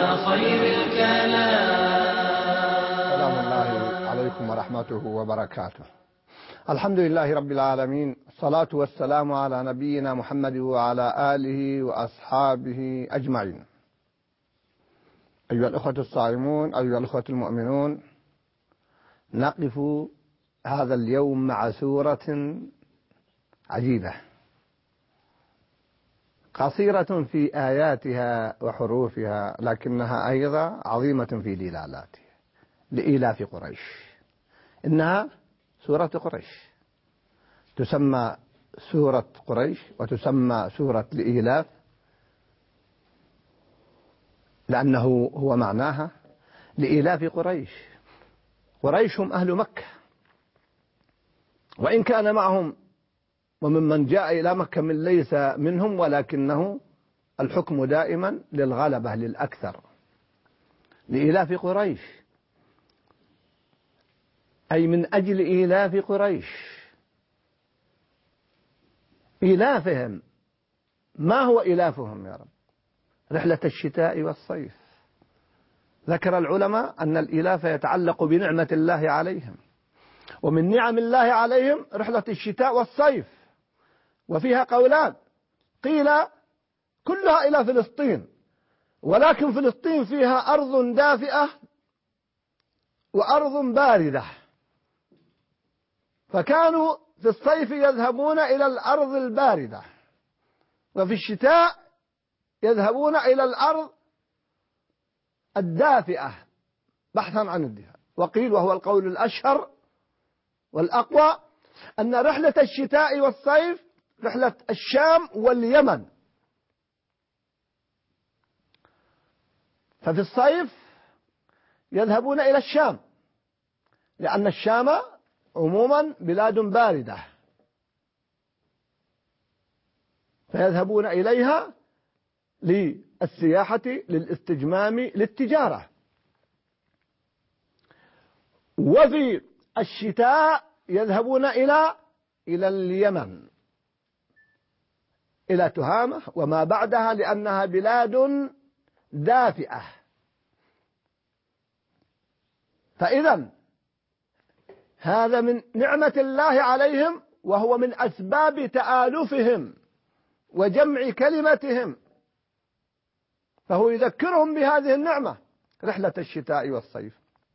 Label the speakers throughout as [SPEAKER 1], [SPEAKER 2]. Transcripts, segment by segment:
[SPEAKER 1] على خير الكلام.
[SPEAKER 2] سلام الله عليكم ورحمته وبركاته. الحمد لله رب العالمين، الصلاة والسلام على نبينا محمد وعلى آله وأصحابه أجمعين. أيها الأخوة الصائمون، أيها الأخوة المؤمنون، نقف هذا اليوم مع سورة عجيبة قصيرة في آياتها وحروفها، لكنها أيضا عظيمة في دلالاتها. لإيلاف قريش، إنها سورة قريش، تسمى سورة قريش وتسمى سورة لإيلاف لأنه هو معناها لإيلاف قريش. قريش هم أهل مكة، وإن كان معهم وممن جاء إلى مكة من ليس منهم، ولكنه الحكم دائما للغلبة للأكثر. لإيلاف قريش أي من أجل إيلاف قريش، إيلافهم. ما هو إيلافهم يا رب؟ رحلة الشتاء والصيف. ذكر العلماء أن الإيلاف يتعلق بنعمة الله عليهم، ومن نعم الله عليهم رحلة الشتاء والصيف، وفيها قولان. قيل كلها إلى فلسطين، ولكن فلسطين فيها أرض دافئة وأرض باردة، فكانوا في الصيف يذهبون إلى الأرض الباردة، وفي الشتاء يذهبون إلى الأرض الدافئة بحثا عن الدفاع. وقيل، وهو القول الأشهر والأقوى، أن رحلة الشتاء والصيف رحلة الشام واليمن. ففي الصيف يذهبون إلى الشام، لأن الشام عموما بلاد باردة، فيذهبون إليها للسياحة، للاستجمام، للتجارة. وفي الشتاء يذهبون إلى اليمن، إلى تهامة وما بعدها، لأنها بلاد دافئة. فإذا هذا من نعمة الله عليهم، وهو من أسباب تآلفهم وجمع كلمتهم، فهو يذكرهم بهذه النعمة. رحلة الشتاء والصيف.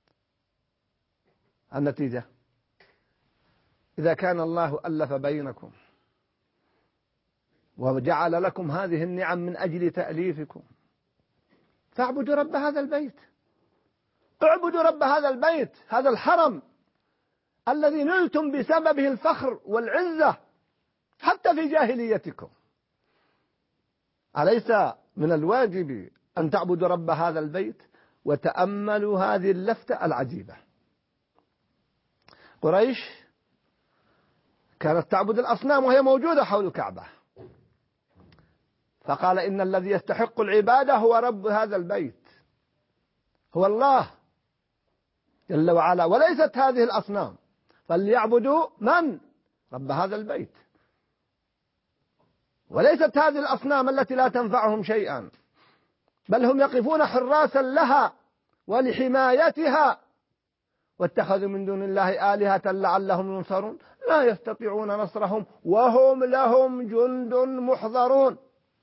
[SPEAKER 2] النتيجة، إذا كان الله ألف بينكم وجعل لكم هذه النعم من أجل تأليفكم، فاعبدوا رب هذا البيت. اعبدوا رب هذا البيت، هذا الحرم الذي نلتم بسببه الفخر والعزة حتى في جاهليتكم. أليس من الواجب أن تعبدوا رب هذا البيت؟ وتأملوا هذه اللفتة العجيبة. قريش كانت تعبد الأصنام وهي موجودة حول الكعبة، فقال إن الذي يستحق العبادة هو رب هذا البيت، هو الله جل وعلا، وليست هذه الأصنام. فليعبدوا من؟ رب هذا البيت، وليست هذه الأصنام التي لا تنفعهم شيئا، بل هم يقفون حراسا لها ولحمايتها. واتخذوا من دون الله آلهة لعلهم ينصرون، لا يستطيعون نصرهم وهم لهم جند محضرون.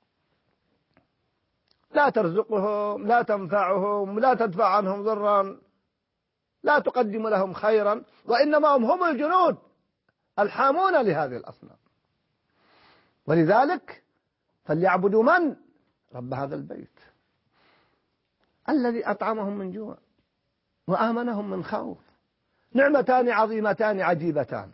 [SPEAKER 2] لا ترزقهم، لا تنفعهم، لا تدفع عنهم ضرا، لا تقدم لهم خيرا، وإنما هم الجنود الحامون لهذه الأصنام. ولذلك فليعبدوا من؟ رب هذا البيت الذي أطعمهم من جوع وآمنهم من خوف. نعمتان عظيمتان عجيبتان.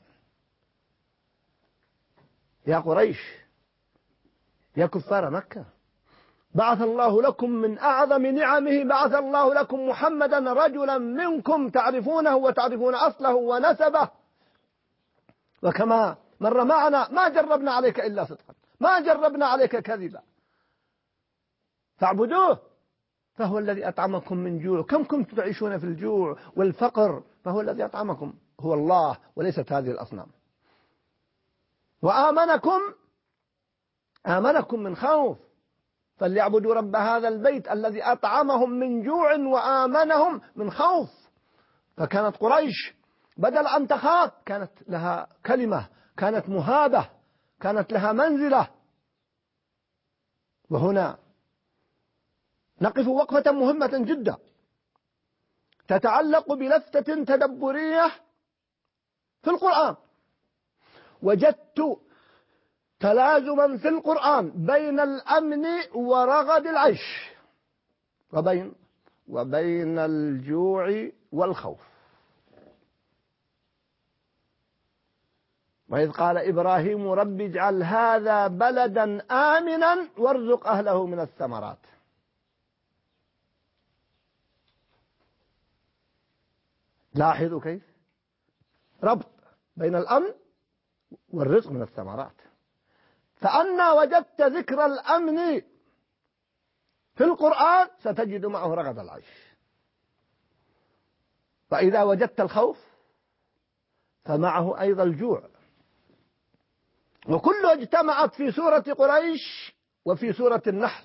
[SPEAKER 2] يا قريش، يا كفار مكة، بعث الله لكم من أعظم نعمه، بعث الله لكم محمدا رجلا منكم تعرفونه وتعرفون أصله ونسبه. وكما مر معنا، ما جربنا عليك إلا صدقا، ما جربنا عليك كذبا. فاعبدوه، فهو الذي أطعمكم من جوع. كم كنتم تعيشون في الجوع والفقر، فهو الذي أطعمكم، هو الله وليست هذه الأصنام. وآمنكم من خوف، فليعبدوا رب هذا البيت الذي أطعمهم من جوع وآمنهم من خوف. فكانت قريش بدل أن تخاف كانت لها كلمة، كانت مهابة، كانت لها منزلة. وهنا نقف وقفة مهمة جدا تتعلق بلفتة تدبرية في القرآن. وجدت تلازما في القرآن بين الأمن ورغد العيش وبين الجوع والخوف. وإذ قال إبراهيم رب اجعل هذا بلدا آمنا وارزق أهله من الثمرات. لاحظوا كيف ربط بين الأمن والرزق من الثمرات. فأنا وجدت ذكر الأمن في القرآن ستجد معه رغد العيش. فإذا وجدت الخوف فمعه أيضا الجوع. وكله اجتمعت في سورة قريش وفي سورة النحل.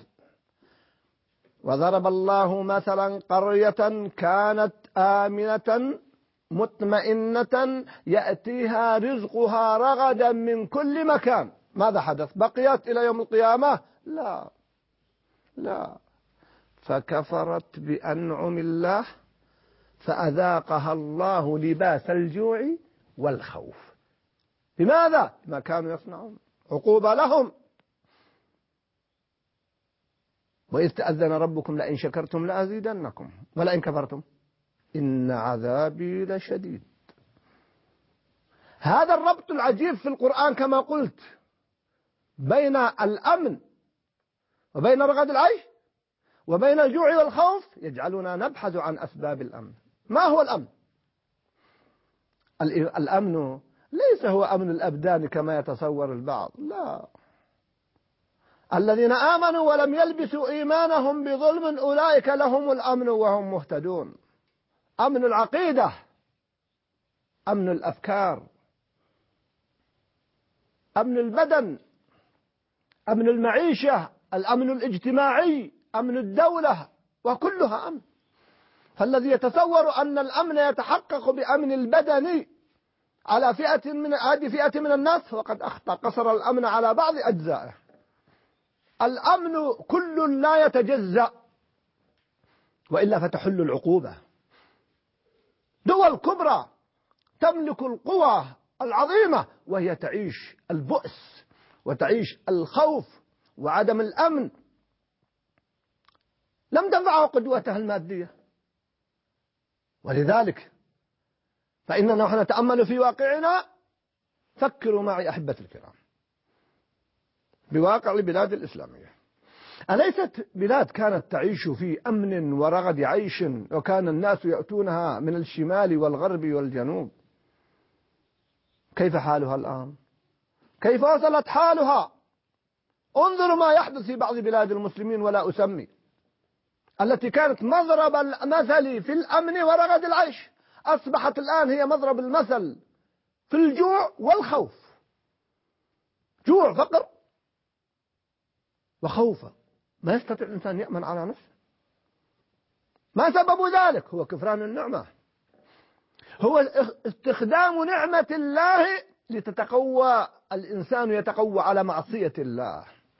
[SPEAKER 2] وضرب الله مثلا قرية كانت آمنة مطمئنة يأتيها رزقها رغدا من كل مكان. ماذا حدث؟ بقيت إلى يوم القيامة؟ لا، فكفرت بأنعم الله فأذاقها الله لباس الجوع والخوف. لماذا؟ ما كانوا يصنعون، عقوبة لهم. وإذ تأذن ربكم لئن شكرتم لأزيدنكم ولئن كفرتم إن عذابي لشديد. هذا الربط العجيب في القرآن كما قلت بين الأمن وبين رغد العيش وبين الجوع والخوف يجعلنا نبحث عن أسباب الأمن. ما هو الأمن؟ الأمن ليس هو أمن الأبدان كما يتصور البعض، لا. الذين آمنوا ولم يلبسوا إيمانهم بظلم أولئك لهم الأمن وهم مهتدون. أمن العقيدة، أمن الأفكار، أمن البدن، أمن المعيشة، الأمن الاجتماعي، أمن الدولة، وكلها أمن. فالذي يتصور أن الأمن يتحقق بأمن البدن على فئة من الناس فقد أخطأ، قصر الأمن على بعض أجزائه. الأمن كل لا يتجزأ، وإلا فتحل العقوبة. دول كبرى تملك القوى العظيمة وهي تعيش البؤس وتعيش الخوف وعدم الأمن، لم تنفعه قدوتها المادية. ولذلك فإننا نحن نتأمل في واقعنا. فكروا معي أحبة الكرام بواقع البلاد الإسلامية. أليست بلاد كانت تعيش في أمن ورغد عيش وكان الناس يأتونها من الشمال والغرب والجنوب؟ كيف حالها الآن؟ كيف وصلت حالها؟ انظروا ما يحدث في بعض بلاد المسلمين ولا أسمي، التي كانت مضرب المثل في الأمن ورغد العيش أصبحت الآن هي مضرب المثل في الجوع والخوف. جوع، فقر وخوف، ما يستطيع الإنسان يأمن على نفسه. ما سبب ذلك؟ هو كفران النعمة، هو استخدام نعمة الله لتتقوى الإنسان يتقوى على معصية الله.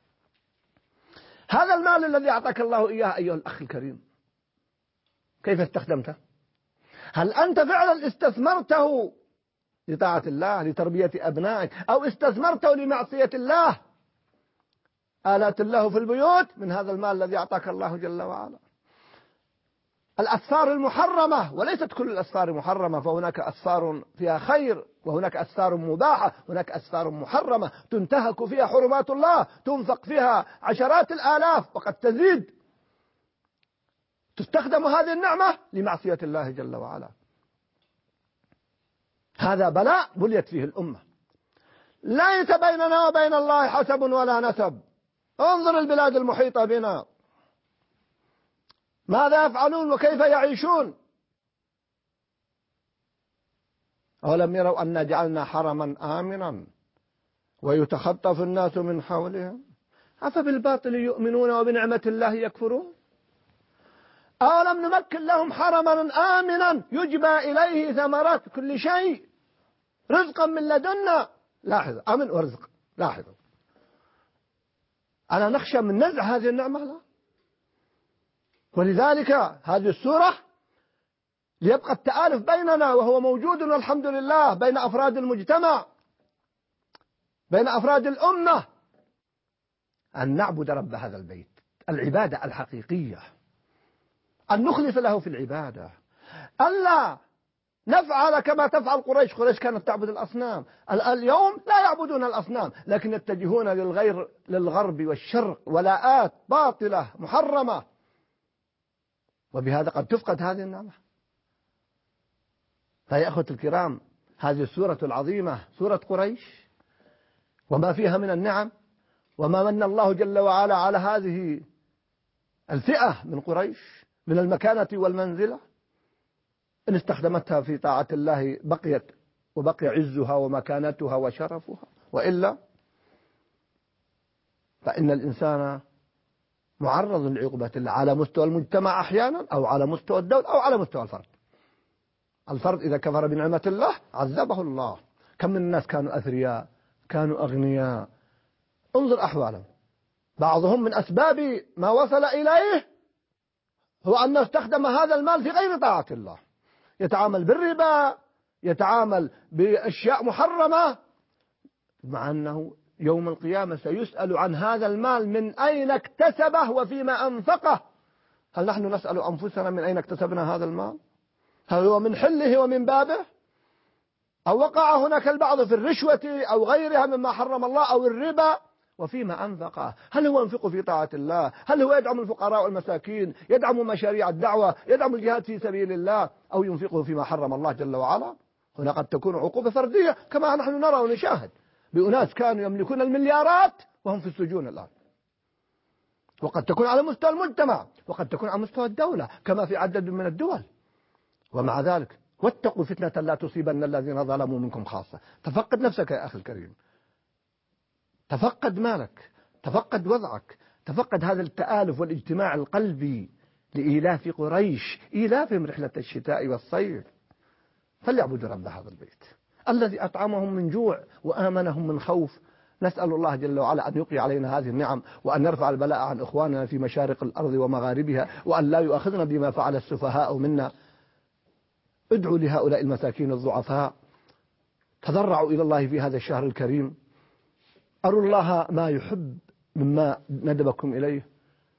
[SPEAKER 2] هذا المال الذي أعطاك الله إياه أيها الأخ الكريم كيف استخدمته؟ هل أنت فعلا استثمرته لطاعة الله لتربية أبنائك، أو استثمرته لمعصية الله؟ آلات الله في البيوت من هذا المال الذي أعطاك الله جل وعلا. الأسفار المحرمة، وليست كل الأسفار محرمة، فهناك أسفار فيها خير وهناك أسفار مباحة، هناك أسفار محرمة تنتهك فيها حرمات الله، تنفق فيها عشرات الآلاف وقد تزيد. تستخدم هذه النعمة لمعصية الله جل وعلا. هذا بلاء بليت فيه الأمة. ليس بيننا وبين الله حسب ولا نسب. انظر البلاد المحيطة بنا ماذا يفعلون وكيف يعيشون. أولم يروا أن جعلنا حرما آمنا ويتخطف الناس من حولهم أفبالباطل يؤمنون وبنعمة الله يكفرون؟ ألم نمكن لهم حرما آمنا يجبى إليه ثمرات كل شيء رزقا من لدنا. لاحظ، أمن ورزق. لاحظوا، ألا نخشى من نزع هذه النعمة؟ لا. ولذلك هذه السورة ليبقى التآلف بيننا، وهو موجود والحمد لله بين أفراد المجتمع، بين أفراد الأمة، أن نعبد رب هذا البيت العبادة الحقيقية، أن نخلص له في العبادة، ألا نفعل كما تفعل قريش. قريش كانت تعبد الأصنام، اليوم لا يعبدون الأصنام، لكن يتجهون للغرب والشرق ولاءات باطلة محرمة، وبهذا قد تفقد هذه النعمة. فيا أخوة الكرام، هذه السورة العظيمة سورة قريش وما فيها من النعم، وما من الله جل وعلا على هذه الفئة من قريش من المكانة والمنزلة، إن استخدمتها في طاعة الله بقيت وبقي عزها ومكانتها وشرفها، وإلا فإن الإنسان معرض لعقوبة الله على مستوى المجتمع أحيانا، أو على مستوى الدولة، أو على مستوى الفرد. الفرد إذا كفر بنعمة الله عذبه الله. كم من الناس كانوا أثرياء، كانوا أغنياء، انظر أحوالهم، بعضهم من أسباب ما وصل إليه هو أنه استخدم هذا المال في غير طاعة الله، يتعامل بالربا، يتعامل بأشياء محرمة، مع أنه يوم القيامة سيسأل عن هذا المال من أين اكتسبه وفيما أنفقه. هل نحن نسأل أنفسنا من أين اكتسبنا هذا المال؟ هل هو من حله ومن بابه، أو وقع هناك البعض في الرشوة أو غيرها مما حرم الله، أو الربا، وفيما أنفقه؟ هل هو ينفق في طاعة الله؟ هل هو يدعم الفقراء والمساكين، يدعم مشاريع الدعوة، يدعم الجهاد في سبيل الله، أو ينفقه فيما حرم الله جل وعلا؟ هنا قد تكون عقوبة فردية كما نحن نرى ونشاهد بأناس كانوا يملكون المليارات وهم في السجون الآن، وقد تكون على مستوى المجتمع، وقد تكون على مستوى الدولة كما في عدد من الدول. ومع ذلك واتقوا فتنة لا تصيبن الذين ظلموا منكم خاصة. تفقد نفسك يا أخي الكريم، تفقد مالك، تفقد وضعك، تفقد هذا التآلف والاجتماع القلبي لإيلاف قريش، إيلافهم رحلة الشتاء والصيف. فليعبدوا رب هذا البيت الذي أطعمهم من جوع وآمنهم من خوف. نسأل الله جل وعلا أن يقي علينا هذه النعم، وأن يرفع البلاء عن إخواننا في مشارق الأرض ومغاربها، وأن لا يؤاخذنا بما فعل السفهاء منا. ادعوا لهؤلاء المساكين الضعفاء، تضرعوا إلى الله في هذا الشهر الكريم، أروا الله ما يحب مما ندبكم إليه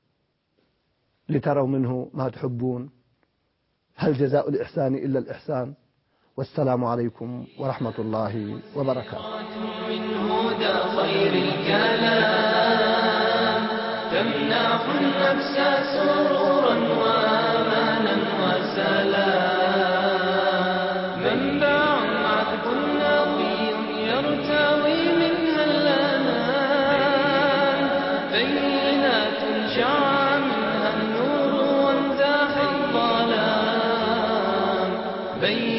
[SPEAKER 2] لتروا منه ما تحبون. هل جزاء الإحسان إلا الإحسان؟ والسلام عليكم ورحمة الله وبركاته.
[SPEAKER 1] من هدى خير الكلام تمنح النفس سرورا وأمانا وسلام، منبع عذب نقي يرتوي منها الأمان، بينات شع منها النور وانزاح الظلام.